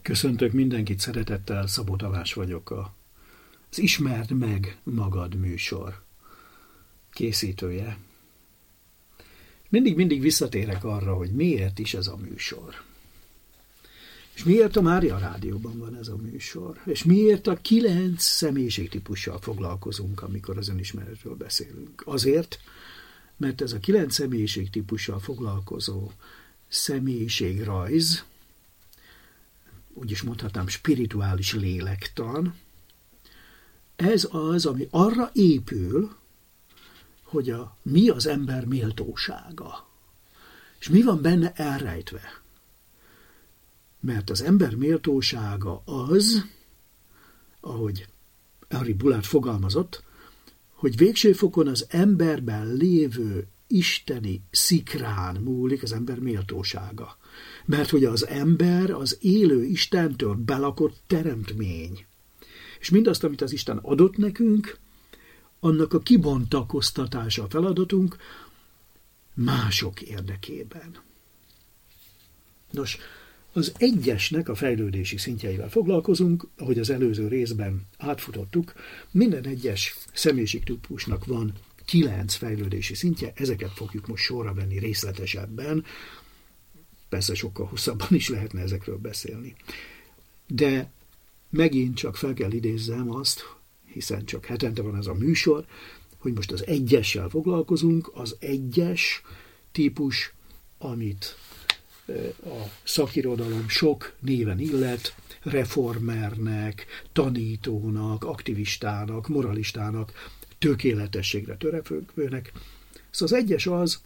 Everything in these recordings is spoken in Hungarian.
Köszöntök mindenkit szeretettel, Szabó Tamás vagyok, az Ismerd meg magad műsor készítője. Mindig visszatérek arra, hogy miért is ez a műsor. És miért a Mária Rádióban van ez a műsor. És miért a 9 személyiségtípussal foglalkozunk, amikor az önismeretről beszélünk. Azért, mert ez a 9 személyiségtípussal foglalkozó személyiségrajz, úgy is mondhatnám spirituális lélektan, ez az, ami arra épül, hogy mi az ember méltósága. És mi van benne elrejtve? Mert az ember méltósága az, ahogy Henri Boulard fogalmazott, hogy végső fokon az emberben lévő isteni szikrán múlik az ember méltósága. Mert hogy az ember az élő Istentől belakott teremtmény. És mindazt, amit az Isten adott nekünk, annak a kibontakoztatása a feladatunk mások érdekében. Nos, az egyesnek a fejlődési szintjeivel foglalkozunk, ahogy az előző részben átfutottuk. Minden egyes személyiségtípusnak van 9 fejlődési szintje, ezeket fogjuk most sorra venni részletesebben. Persze sokkal hosszabban is lehetne ezekről beszélni. De megint csak fel kell idézzem azt, hiszen csak hetente van ez a műsor, hogy most az egyessel foglalkozunk, az egyes típus, amit a szakirodalom sok néven illet, reformernek, tanítónak, aktivistának, moralistának, tökéletességre törekvőnek. Szóval az egyes az,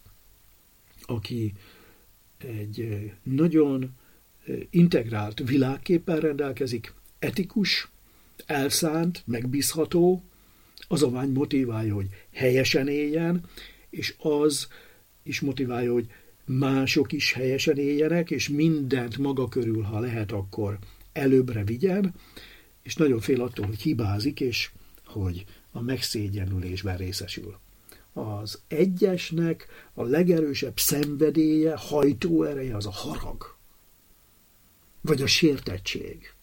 aki egy nagyon integrált világképpel rendelkezik, etikus, elszánt, megbízható, az a vágy motiválja, hogy helyesen éljen, és az is motiválja, hogy mások is helyesen éljenek, és mindent maga körül, ha lehet, akkor előbbre vigyen, és nagyon fél attól, hogy hibázik, és hogy a megszégyenülésben részesül. Az egyesnek a legerősebb szenvedélye, hajtóereje az a harag, vagy a sértettség.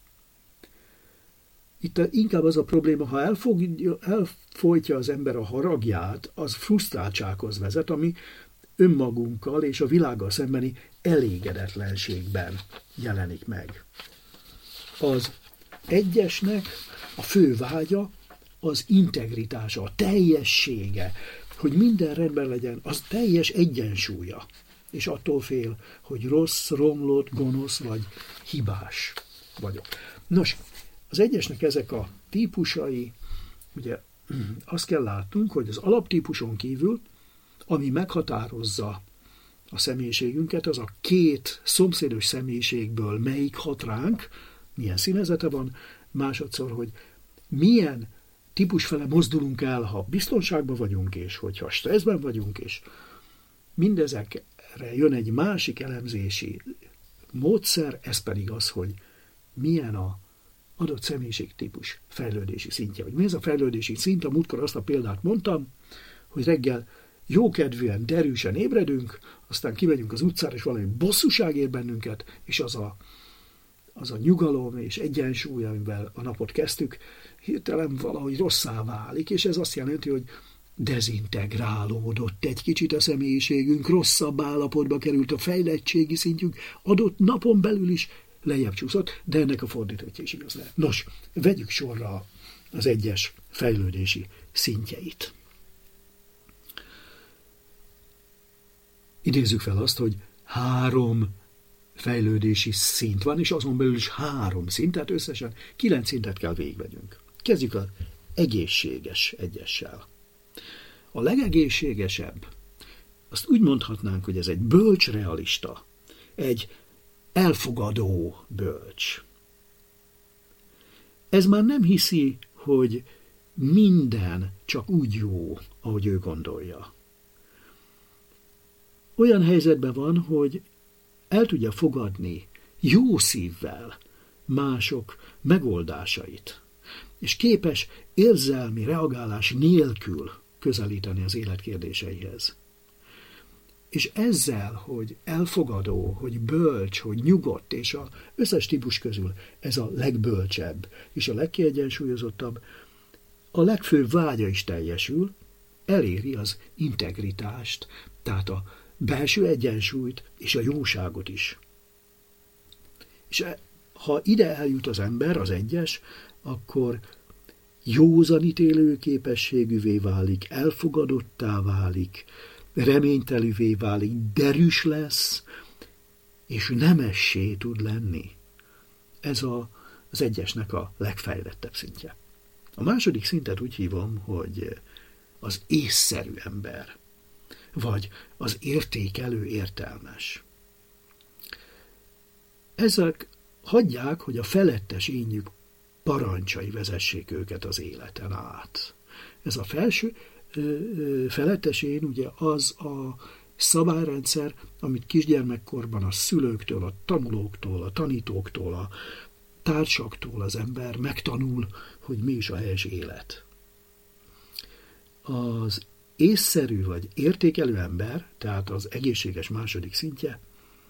Itt inkább az a probléma, ha elfolytja az ember a haragját, az frusztráltsághoz vezet, ami önmagunkkal és a világgal szembeni elégedetlenségben jelenik meg. Az egyesnek a fő vágya az integritása, a teljessége, hogy minden rendben legyen, az teljes egyensúlya. És attól fél, hogy rossz, romlott, gonosz vagy hibás vagyok. Nos, az egyesnek ezek a típusai, ugye azt kell látnunk, hogy az alaptípuson kívül, ami meghatározza a személyiségünket, az a 2 szomszédos személyiségből melyik hat ránk, milyen színezete van, másodszor, hogy milyen típus fele mozdulunk el, ha biztonságban vagyunk, és hogyha stresszben vagyunk, és mindezekre jön egy másik elemzési módszer, ez pedig az, hogy milyen a adott személyiségtípus fejlődési szintje. Hogy mi ez a fejlődési szint? A múltkor azt a példát mondtam, hogy reggel jókedvűen, derűsen ébredünk, aztán kimegyünk az utcára, és valami bosszúság ér bennünket, és az a nyugalom és egyensúly, amivel a napot kezdtük, hirtelen valahogy rosszá válik, és ez azt jelenti, hogy dezintegrálódott egy kicsit a személyiségünk, rosszabb állapotba került a fejlettségi szintjünk, adott napon belül is lejjebb csúszott, de ennek a fordítottja is igaz lehet. Nos, vegyük sorra az egyes fejlődési szintjeit. Idézzük fel azt, hogy 3 fejlődési szint van, és azon belül is 3 szint, tehát összesen 9 szintet kell végigvegyünk. Kezdjük az egészséges egyessel. A legegészségesebb, azt úgy mondhatnánk, hogy ez egy bölcs realista, egy elfogadó bölcs. Ez már nem hiszi, hogy minden csak úgy jó, ahogy ő gondolja. Olyan helyzetben van, hogy el tudja fogadni jó szívvel mások megoldásait, és képes érzelmi reagálás nélkül közelíteni az élet kérdéseihez. És ezzel, hogy elfogadó, hogy bölcs, hogy nyugodt, és az összes típus közül ez a legbölcsebb és a legkiegyensúlyozottabb, a legfőbb vágya is teljesül, eléri az integritást, tehát a belső egyensúlyt és a jóságot is. És ha ide eljut az ember, az egyes, akkor józanítélő képességűvé válik, elfogadottá válik, reménytelűvé válik, derűs lesz, és nemessé tud lenni. Ez az egyesnek a legfejlettebb szintje. A második szintet úgy hívom, hogy az észszerű ember, vagy az értékelő értelmes. Ezek hagyják, hogy a felettes énjük parancsai vezessék őket az életen át. Ez a felső felettes én ugye az a szabályrendszer, amit kisgyermekkorban a szülőktől, a tanulóktól, a tanítóktól, a társaktól az ember megtanul, hogy mi is a helyes élet. Az észszerű vagy értékelő ember, tehát az egészséges második szintje,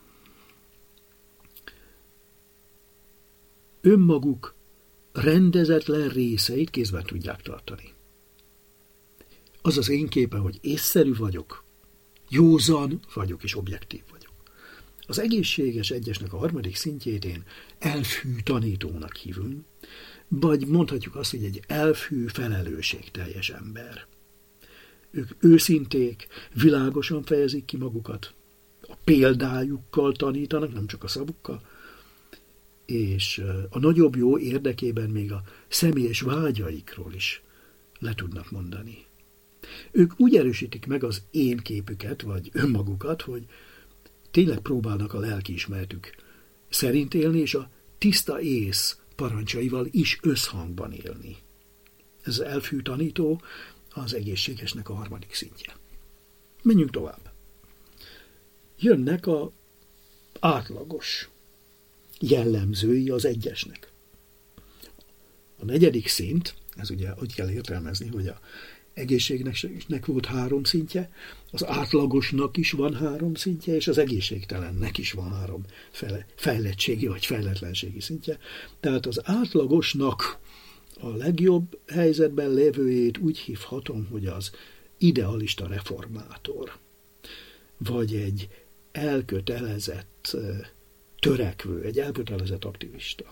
önmaguk rendezetlen részeit kézben tudják tartani. Az az én képe, hogy észszerű vagyok, józan vagyok és objektív vagyok. Az egészséges egyesnek a harmadik szintjét én elfű tanítónak hívunk, vagy mondhatjuk azt, hogy egy elfű felelősségteljes ember. Ők őszinték, világosan fejezik ki magukat, a példájukkal tanítanak, nem csak a szavukkal, és a nagyobb jó érdekében még a személyes vágyaikról is le tudnak mondani. Ők úgy erősítik meg az én képüket, vagy önmagukat, hogy tényleg próbálnak a lelkiismeretük szerint élni, és a tiszta ész parancsaival is összhangban élni. Ez elfű tanító az egészségesnek a harmadik szintje. Menjünk tovább. Jönnek az átlagos jellemzői az egyesnek. A negyedik szint, ez ugye úgy kell értelmezni, hogy az egészségnek volt 3 szintje, az átlagosnak is van 3 szintje, és az egészségtelennek is van 3 fejlettségi vagy fejletlenségi szintje. Tehát az átlagosnak a legjobb helyzetben lévőjét úgy hívhatom, hogy az idealista reformátor, vagy egy elkötelezett törekvő, egy elkötelezett aktivista.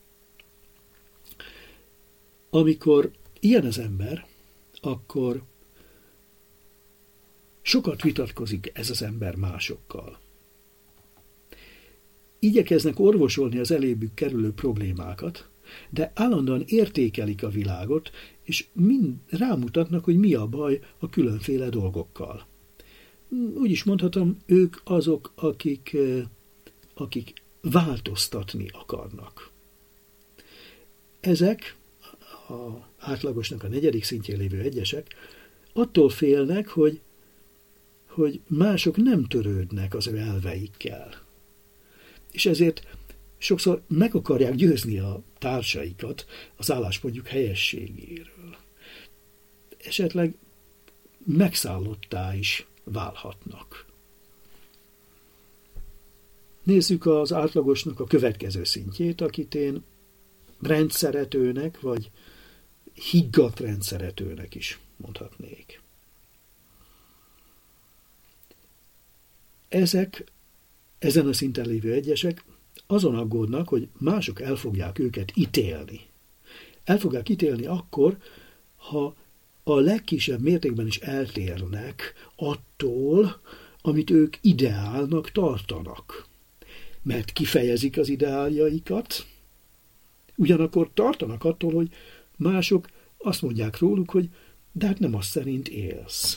Amikor ilyen az ember, akkor sokat vitatkozik ez az ember másokkal. Igyekeznek orvosolni az elébük kerülő problémákat, de állandóan értékelik a világot, és mind rámutatnak, hogy mi a baj a különféle dolgokkal. Úgy is mondhatom, ők azok, akik változtatni akarnak. Ezek, a átlagosnak a negyedik szintjén lévő egyesek, attól félnek, hogy mások nem törődnek az ő elveikkel. És ezért sokszor meg akarják győzni a társaikat az álláspontjuk helyességéről. Esetleg megszállottá is válhatnak. Nézzük az átlagosnak a következő szintjét, akit én rendszeretőnek, vagy higgadt rendszeretőnek is mondhatnék. Ezek, ezen a szinten lévő egyesek azon aggódnak, hogy mások el fogják őket ítélni. El fogják ítélni akkor, ha a legkisebb mértékben is eltérnek attól, amit ők ideálnak tartanak. Mert kifejezik az ideáljaikat, ugyanakkor tartanak attól, hogy mások azt mondják róluk, hogy de hát nem azt szerint élsz.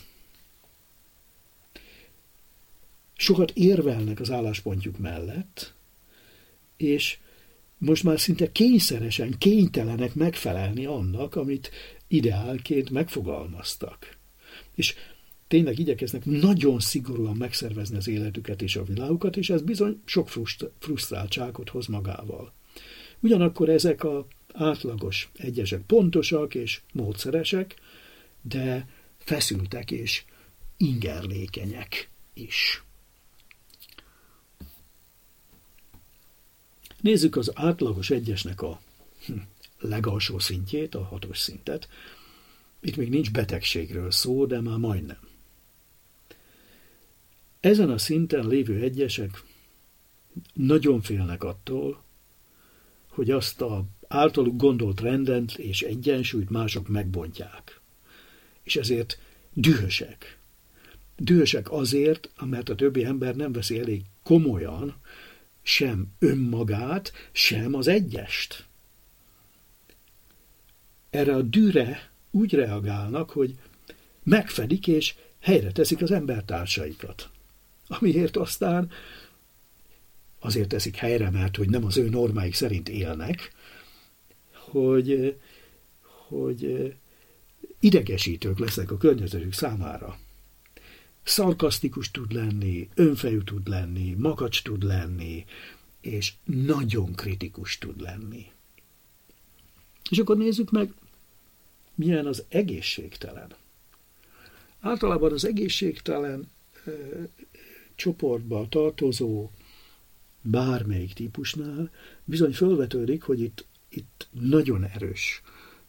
Sokat érvelnek az álláspontjuk mellett, és most már szinte kényszeresen kénytelenek megfelelni annak, amit ideálként megfogalmaztak. És tényleg igyekeznek nagyon szigorúan megszervezni az életüket és a világukat, és ez bizony sok frusztráltságot hoz magával. Ugyanakkor ezek az átlagos egyesek pontosak és módszeresek, de feszültek és ingerlékenyek is. Nézzük az átlagos egyesnek a legalsó szintjét, a 6. szintet. Itt még nincs betegségről szó, de már majdnem. Ezen a szinten lévő egyesek nagyon félnek attól, hogy azt az általuk gondolt rendet és egyensúlyt mások megbontják. És ezért dühösek. Dühösek azért, mert a többi ember nem veszi elég komolyan sem önmagát, sem az egyest. Erre a dűre úgy reagálnak, hogy megfedik és helyre teszik az embertársaikat. Amiért aztán azért teszik helyre, mert hogy nem az ő normáik szerint élnek, hogy idegesítők lesznek a környezetük számára. Szarkasztikus tud lenni, önfejű tud lenni, makacs tud lenni, és nagyon kritikus tud lenni. És akkor nézzük meg, milyen az egészségtelen. Általában az egészségtelen csoportba tartozó bármelyik típusnál bizony fölvetődik, hogy itt nagyon erős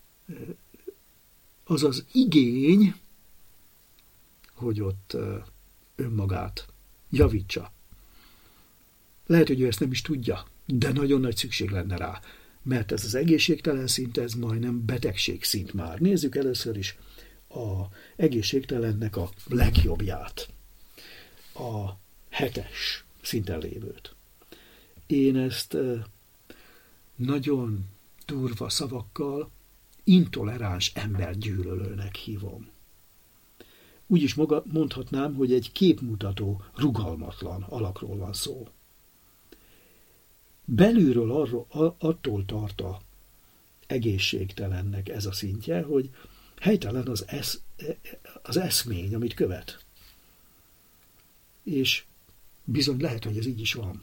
az az igény, hogy ott önmagát javítsa. Lehet, hogy ő ezt nem is tudja, de nagyon nagy szükség lenne rá, mert ez az egészségtelen szint, ez majdnem betegség szint már. Nézzük először is az egészségtelennek a legjobbját, a 7. szinten lévőt. Én ezt nagyon durva szavakkal intoleráns embergyűlölőnek hívom. Úgy is mondhatnám, hogy egy képmutató, rugalmatlan alakról van szó. Belülről attól tart az egészségtelennek ez a szintje, hogy helytelen az eszmény, amit követ. És bizony lehet, hogy ez így is van.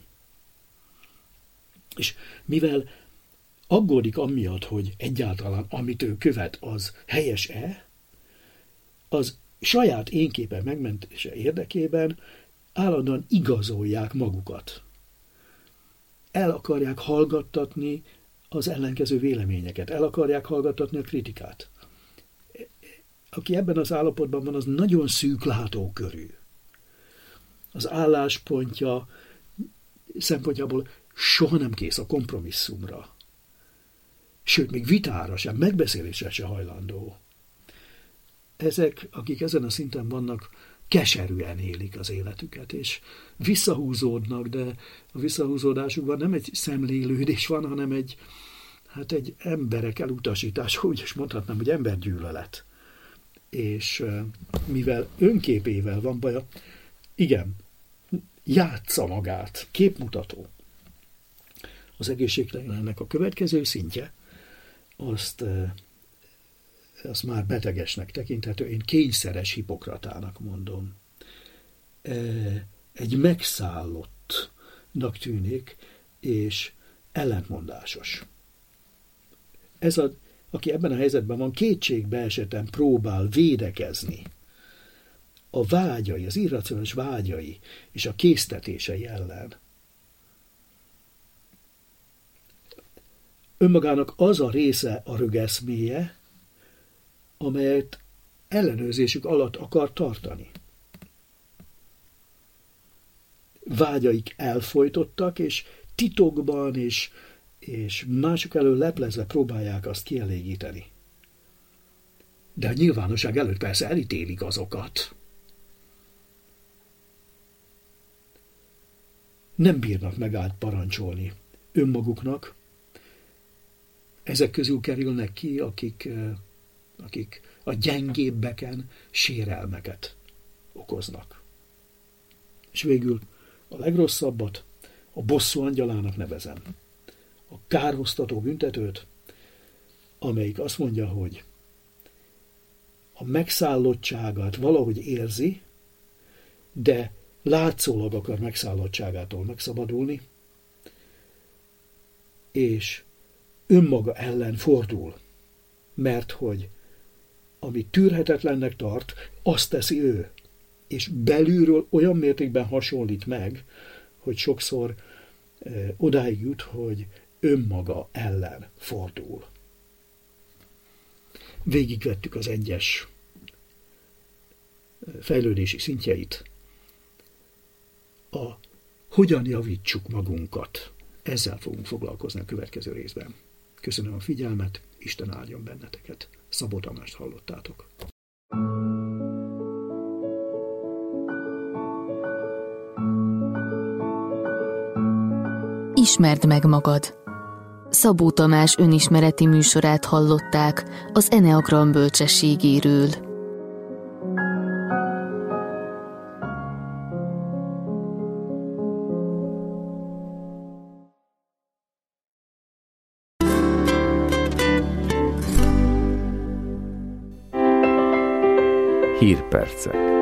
És mivel aggódik amiatt, hogy egyáltalán amit ő követ, az helyes-e, az saját énképe megmentése érdekében állandóan igazolják magukat. El akarják hallgattatni az ellenkező véleményeket, el akarják hallgattatni a kritikát. Aki ebben az állapotban van, az nagyon szűk látókörű. Az álláspontja szempontjából soha nem kész a kompromisszumra. Sőt, még vitára sem, megbeszélésre sem hajlandó. Ezek, akik ezen a szinten vannak, keserűen élik az életüket, és visszahúzódnak, de a visszahúzódásukban nem egy szemlélődés van, hanem egy emberek elutasítása, úgy is mondhatnám, hogy embergyűlölet. És mivel önképével van baja, igen, játsza magát, képmutató. Az egészségtelennek a következő szintje, azt már betegesnek tekinthető, én kényszeres Hippokratának mondom. Egy megszállottnak tűnik, és ellentmondásos. Aki ebben a helyzetben van, kétségbe esetten próbál védekezni a vágyai, az irracionális vágyai és a késztetései ellen. Önmagának az a része a rögeszméje, amelyet ellenőrzésük alatt akar tartani. Vágyaik elfojtottak, és titokban és mások elől leplezve próbálják azt kielégíteni. De a nyilvánosság előtt persze elítélik azokat. Nem bírnak megállt parancsolni önmaguknak. Ezek közül kerülnek ki, akik a gyengébbeken sérelmeket okoznak. És végül a legrosszabbat a bosszú angyalának nevezem. A kárhoztató büntetőt, amelyik azt mondja, hogy a megszállottságát valahogy érzi, de látszólag akar megszállottságától megszabadulni, és önmaga ellen fordul, mert hogy amit tűrhetetlennek tart, azt teszi ő. és belülről olyan mértékben hasonlít meg, hogy sokszor odáig jut, hogy önmaga ellen fordul. Végigvettük az egyes fejlődési szintjeit. Hogyan javítsuk magunkat? Ezzel fogunk foglalkozni a következő részben. Köszönöm a figyelmet, Isten áldjon benneteket. Szabó Tamást hallottátok. Ismerd meg magad. Szabó Tamás önismereti műsorát hallották az Eneagram bölcsességéről. Hírpercek.